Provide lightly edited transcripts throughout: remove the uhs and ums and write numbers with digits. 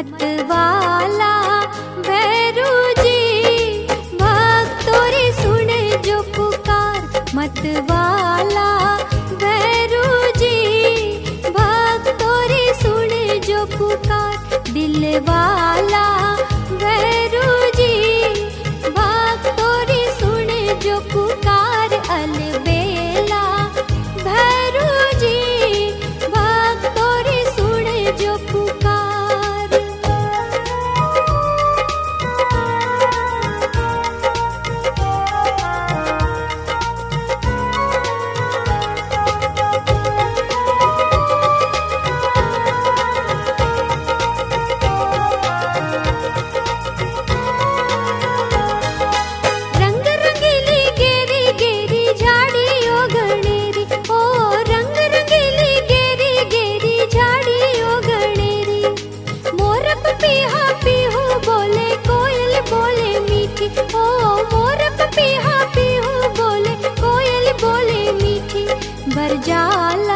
मतवाला भैरू जी, भक्तों रे सुने जो पुकार। मतवाला भैरू जी, भक्तों रे सुने जो पुकार। दिल वाला भैरू जी, भक्तों रे सुने जो पुकार। अलबेला भैरू जी, भक्तों रे सुने जो पुकार। रंग रंगीली गेरी गेरी झाड़ियों गणेरी, ओ रंग रंगीली गेरी गेरी झाड़ियों गणेरी। मोर पपीहा पीहू बोले, कोयल बोले मीठी, ओ मोर पपीहा पीहू बोले, कोयल बोले मीठी। बरजाला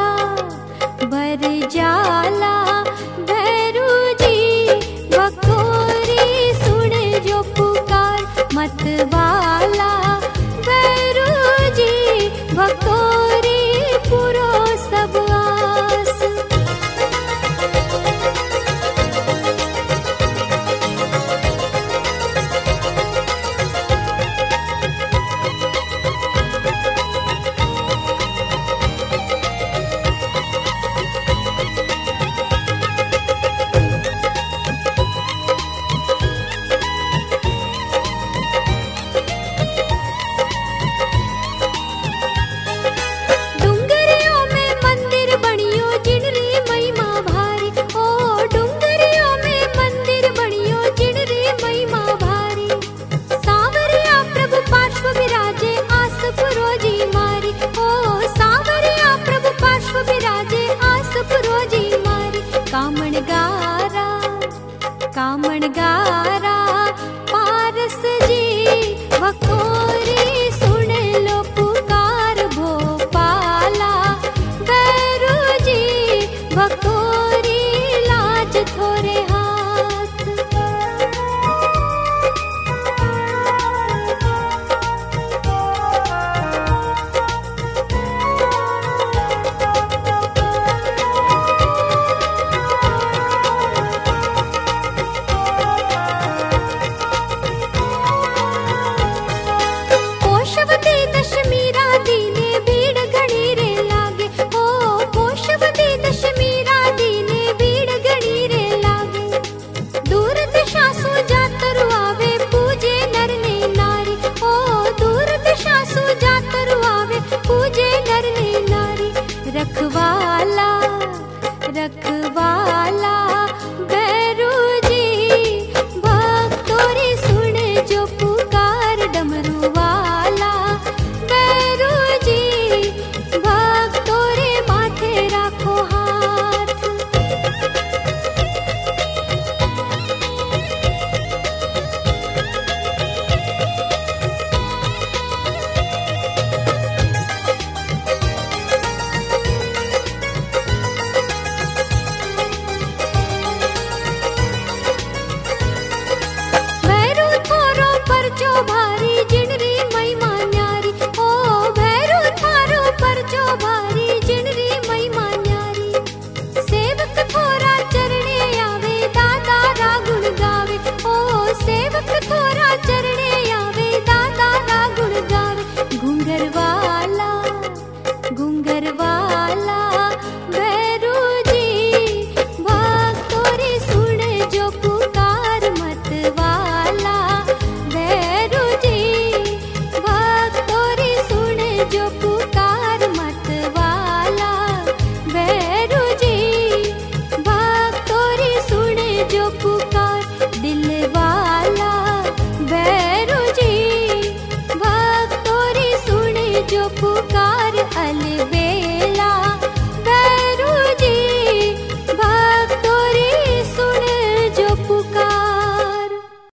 बरजाला भैरू जी, बखोरी सुने जो पुकार। मतवाला भैरू जी, बखोरी पुरो सब आस। डुंगरियों में मंदिर बनियो जिनरी महिमा भारी, ओ डुंगरियों में मंदिर बनियो जिनरी महिमा भारी। सांवरिया प्रभु पार्श्व विराजे, आस पुरोजी मारी, ओ सांवरिया प्रभु पार्श्व विराजे, आस पुरोजी मारी। कामण गारा पारस जी, भको